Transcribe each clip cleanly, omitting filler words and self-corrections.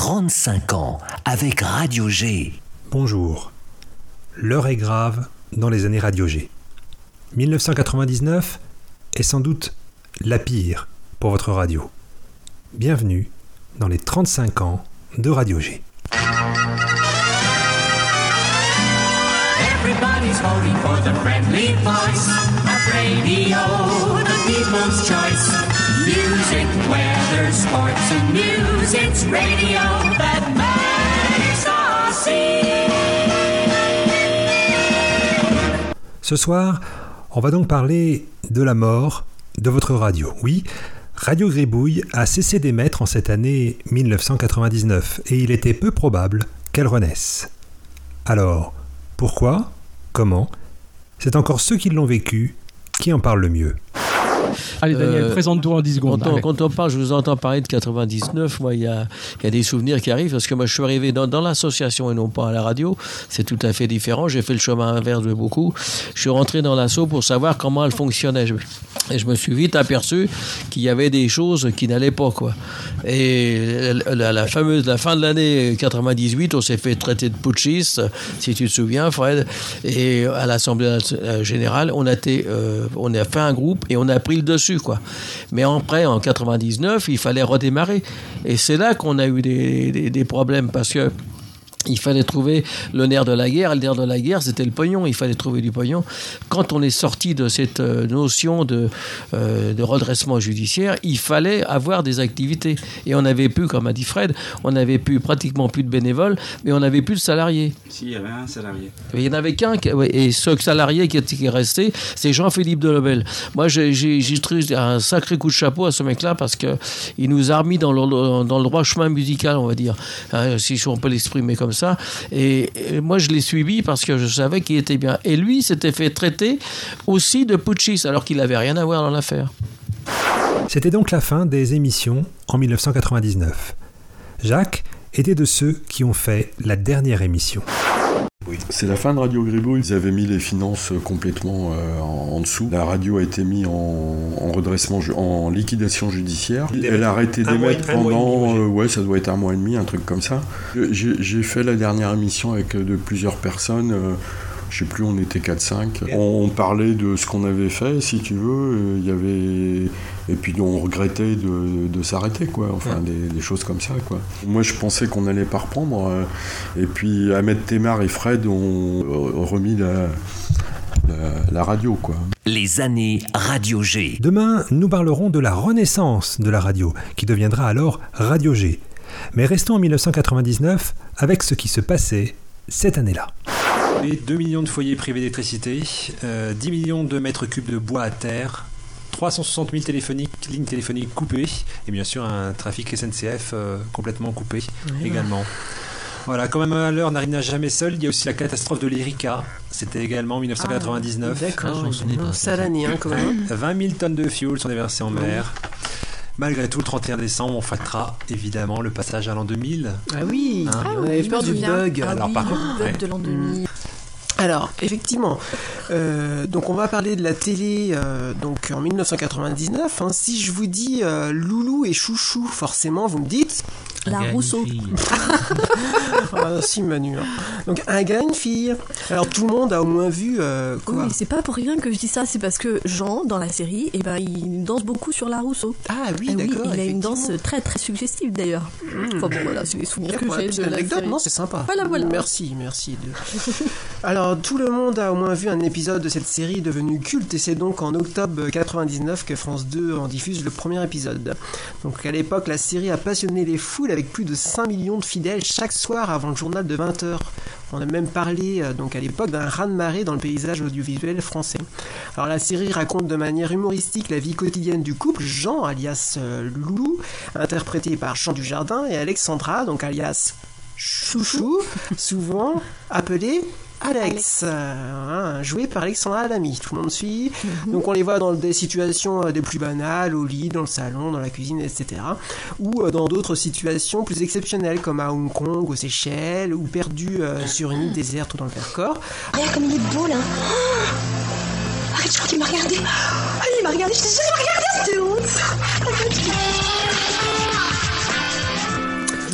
35 ans avec Radio G. Bonjour. L'heure est grave dans les années Radio G. 1999 est sans doute la pire pour votre radio. Bienvenue dans les 35 ans de Radio G. Everybody's voting for the friendly voice of radio, the people's choice. Music, weather, sports and news, it's radio that makes us sing. Ce soir, on va donc parler de la mort de votre radio. Oui, Radio Gribouille a cessé d'émettre en cette année 1999 et il était peu probable qu'elle renaisse. Alors, pourquoi ? Comment ? C'est encore ceux qui l'ont vécu qui en parlent le mieux. Allez Daniel, présente-toi en 10 secondes. Quand on parle, je vous entends parler de 99, moi il y a des souvenirs qui arrivent, parce que moi je suis arrivé dans l'association et non pas à la radio, c'est tout à fait différent, j'ai fait le chemin inverse de beaucoup, je suis rentré dans l'asso pour savoir comment elle fonctionnait, et je me suis vite aperçu qu'il y avait des choses qui n'allaient pas, quoi. Et la fin de l'année 98, on s'est fait traiter de putschiste, si tu te souviens Fred, et à l'Assemblée Générale, on a fait un groupe et on a pris le dessus, quoi. Mais après, en 99, il fallait redémarrer. Et c'est là qu'on a eu des problèmes, parce que il fallait trouver le nerf de la guerre. Le nerf de la guerre, c'était le pognon. Il fallait trouver du pognon. Quand on est sorti de cette notion de redressement judiciaire, il fallait avoir des activités. Et on n'avait plus, comme a dit Fred, on n'avait plus pratiquement plus de bénévoles, mais on n'avait plus de salariés. Si, il y avait un salarié. Il n'y en avait qu'un. Et ce salarié qui est resté, c'est Jean-Philippe Delobel. Moi, j'ai trouvé un sacré coup de chapeau à ce mec-là, parce qu'il nous a remis dans le droit chemin musical, on va dire, hein, si on peut l'exprimer comme ça. Et moi je l'ai suivi parce que je savais qu'il était bien, et lui s'était fait traiter aussi de putschiste alors qu'il n'avait rien à voir dans l'affaire. C'était donc la fin des émissions en 1999. Jacques était de ceux qui ont fait la dernière émission. Oui. C'est la fin de Radio Gribouille. Ils avaient mis les finances complètement en dessous. La radio a été mise en redressement, en liquidation judiciaire. Elle a arrêté d'émettre pendant, ça doit être un mois et demi, un truc comme ça. J'ai fait la dernière émission avec de plusieurs personnes. Je sais plus, on était 4-5. On parlait de ce qu'on avait fait, si tu veux. Il y avait... Et puis on regrettait de s'arrêter, quoi. Enfin, des choses comme ça, quoi. Moi, je pensais qu'on n'allait pas reprendre. Et puis Ahmed Temar et Fred ont remis la radio, quoi. Les années Radio G. Demain, nous parlerons de la renaissance de la radio, qui deviendra alors Radio G. Mais restons en 1999 avec ce qui se passait cette année-là. 2 millions de foyers privés d'électricité, 10 millions de mètres cubes de bois à terre, 360 000 lignes téléphoniques coupées, et bien sûr un trafic SNCF complètement coupé également. Voilà, quand même à l'heure n'arrive jamais seul, il y a aussi la catastrophe de l'Erika, c'était également en 1999. D'accord, sale année quand même. 20 000 tonnes de fioul sont déversées en mer. Malgré tout, le 31 décembre, on fêtera évidemment le passage à l'an 2000. Ah oui, on avait peur du bug. Alors, par contre, le bug de l'an 2000. Alors, effectivement, donc on va parler de la télé donc en 1999. Si je vous dis Loulou et Chouchou, forcément, vous me dites... La Rousseau. Si, Manu. Donc, un gars, une fille. Alors, tout le monde a au moins vu quoi. Oui, c'est pas pour rien que je dis ça, c'est parce que Jean, dans la série, il danse beaucoup sur la Rousseau. Ah oui, d'accord. Il a une danse très très suggestive d'ailleurs. Enfin bon, voilà, c'est les souvenirs que j'ai de l'anecdote. série. Non, c'est sympa. Voilà. Merci. Alors, tout le monde a au moins vu un épisode de cette série devenue culte, et c'est donc en octobre 99 que France 2 en diffuse le premier épisode. Donc, à l'époque, la série a passionné les foules avec plus de 5 millions de fidèles chaque soir avant le journal de 20h. On a même parlé donc à l'époque d'un raz-de-marée dans le paysage audiovisuel français. Alors la série raconte de manière humoristique la vie quotidienne du couple Jean alias Loulou, interprété par Jean Dujardin, et Alexandra, donc alias Chouchou, souvent appelé Alex, joué par Alexandra Lamy, tout le monde suit. Donc on les voit dans des situations des plus banales, au lit, dans le salon, dans la cuisine, etc. Ou dans d'autres situations plus exceptionnelles, comme à Hong Kong, aux Seychelles, ou perdus sur une île déserte ou dans le Vercors. Regarde comme il est beau là. Arrête, je crois qu'il m'a regardé. Il m'a regardé, je t'ai dit, il m'a regardé, c'était honte.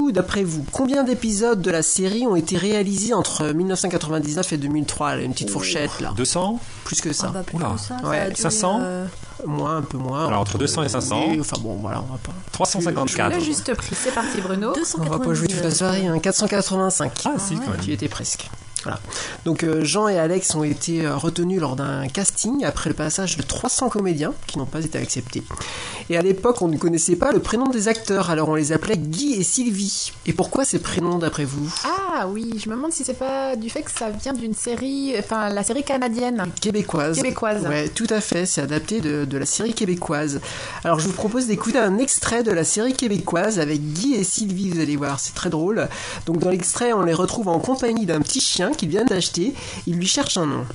coup, d'après vous, combien d'épisodes de la série ont été réalisés entre 1999 et 2003 là, une petite fourchette là. 200 ? Plus que ça. Plus que ça. Ouais. Ça a duré, 500 Moins, un peu moins. Alors entre 200 et 500. Oui, enfin bon, voilà, on va pas. 354. Le juste prix, c'est parti Bruno. On va pas jouer toute la soirée, hein. 485. Ah si, quand même. Tu y étais presque. Voilà. Donc Jean et Alex ont été retenus lors d'un casting après le passage de 300 comédiens qui n'ont pas été acceptés. Et à l'époque, on ne connaissait pas le prénom des acteurs, alors on les appelait Guy et Sylvie. Et pourquoi ces prénoms d'après vous ? Ah oui, je me demande si c'est pas du fait que ça vient d'une série, enfin la série canadienne. Québécoise. Ouais, tout à fait, c'est adapté de la série québécoise. Alors je vous propose d'écouter un extrait de la série québécoise avec Guy et Sylvie, vous allez voir, c'est très drôle. Donc dans l'extrait, on les retrouve en compagnie d'un petit chien qu'ils viennent d'acheter, ils lui cherchent un nom.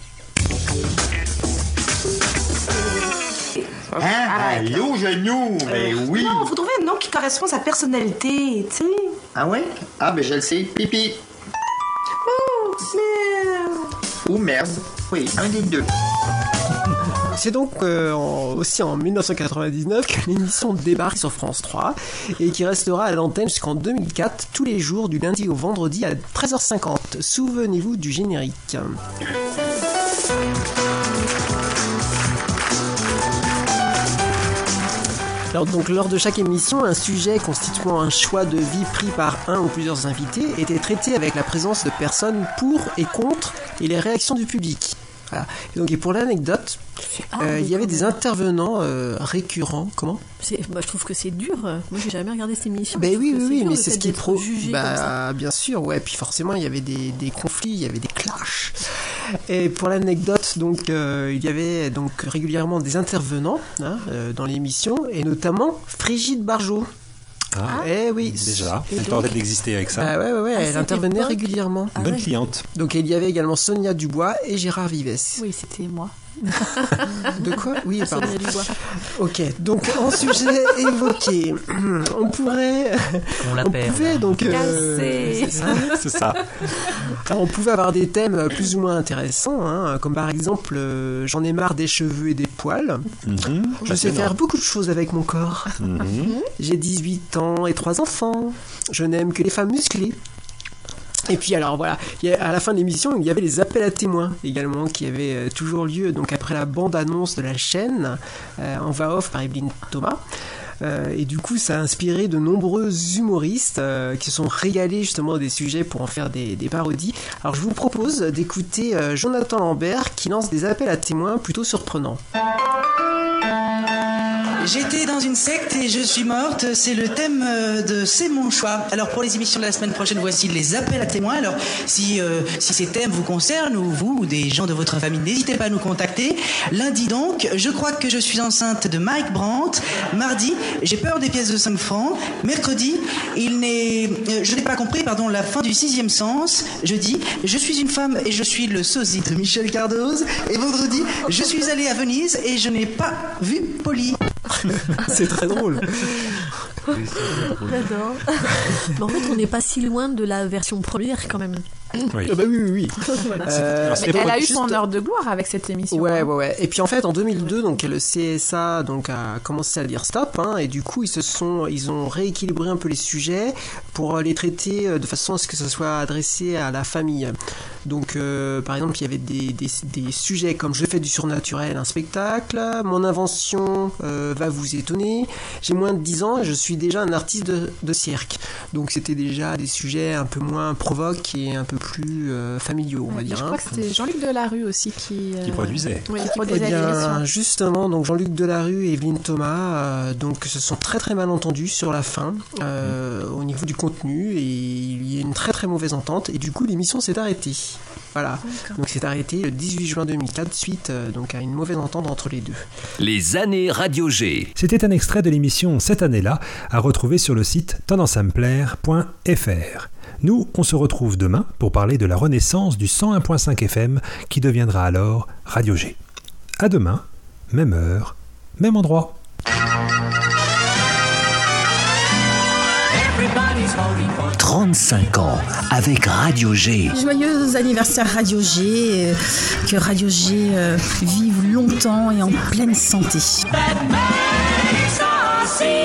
Allô, genou? Ben oui. Non, vous trouvez un nom qui correspond à sa personnalité, tu sais. Ah ouais? Ah ben je le sais. Pipi. Oh, merde. Ou merde. Oui, un des deux. C'est donc aussi en 1999 que l'émission débarque sur France 3 et qui restera à l'antenne jusqu'en 2004, tous les jours du lundi au vendredi à 13h50. Souvenez-vous du générique. Alors, donc, lors de chaque émission, un sujet constituant un choix de vie pris par un ou plusieurs invités était traité avec la présence de personnes pour et contre et les réactions du public. Voilà. Et pour l'anecdote, il y avait des intervenants récurrents. Comment ? Je trouve que c'est dur. Moi, j'ai jamais regardé cette émission. Ben oui, mais c'est ce qui bien sûr, ouais. Puis forcément, il y avait des conflits, il y avait des clashs. Et pour l'anecdote, donc, il y avait donc régulièrement des intervenants dans l'émission, et notamment Frigide Barjot. Oui. Déjà, elle tentait d'exister avec ça. Ouais, elle intervenait régulièrement. Bonne cliente. Donc il y avait également Sonia Dubois et Gérard Vives. Oui, c'était moi. De quoi ? Oui, pardon. Sonia Dubois. Ok, donc en sujet évoqué, on pouvait donc c'est ça. Alors, on pouvait avoir des thèmes plus ou moins intéressants, comme par exemple j'en ai marre des cheveux et des poils. Je sais faire beaucoup de choses avec mon corps. J'ai 18 ans et 3 enfants. Je n'aime que les femmes musclées. Et puis alors voilà, à la fin de l'émission, il y avait les appels à témoins également qui avaient toujours lieu donc après la bande-annonce de la chaîne en voix off par Evelyne Thomas. Et du coup, ça a inspiré de nombreux humoristes qui se sont régalés justement des sujets pour en faire des parodies. Alors je vous propose d'écouter Jonathan Lambert qui lance des appels à témoins plutôt surprenants. J'étais dans une secte et je suis morte, c'est le thème de C'est mon choix. Alors pour les émissions de la semaine prochaine, voici les appels à témoins. Alors si ces thèmes vous concernent, ou vous, ou des gens de votre famille, n'hésitez pas à nous contacter. Lundi donc, je crois que je suis enceinte de Mike Brandt. Mardi, j'ai peur des pièces de 5 francs. Mercredi, je n'ai pas compris, la fin du 6e sens. Jeudi, je suis une femme et je suis le sosie de Michel Cardoz. Et vendredi, je suis allée à Venise et je n'ai pas vu Polly. C'est très drôle. J'adore. Mais en fait, on n'est pas si loin de la version première quand même. Oui. Oui. Elle a eu son heure de gloire avec cette émission. Ouais. Et puis en fait, en 2002, donc le CSA a commencé à dire stop, et du coup ils ont rééquilibré un peu les sujets pour les traiter de façon à ce que ça soit adressé à la famille. Donc par exemple, il y avait des sujets comme je fais du surnaturel, un spectacle, mon invention va vous étonner, j'ai moins de 10 ans et je suis déjà un artiste de cirque. Donc c'était déjà des sujets un peu moins provoques et un peu plus familiaux, on va dire. Je crois que c'était Jean-Luc Delarue aussi qui produisait. Oui, qui produisait l'émission. Justement, donc Jean-Luc Delarue et Evelyne Thomas donc se sont très très mal entendus sur la fin au niveau du contenu, et il y a une très très mauvaise entente, et du coup l'émission s'est arrêtée. Voilà. Donc c'est arrêté le 18 juin 2004 suite donc à une mauvaise entente entre les deux. Les années Radio G. C'était un extrait de l'émission Cette année-là à retrouver sur le site tendanceamplaire.fr. Nous, on se retrouve demain pour parler de la renaissance du 101.5 FM qui deviendra alors Radio G. À demain, même heure, même endroit. 35 ans avec Radio G. Joyeux anniversaire Radio G, que Radio G vive longtemps et en pleine santé. That makes us see.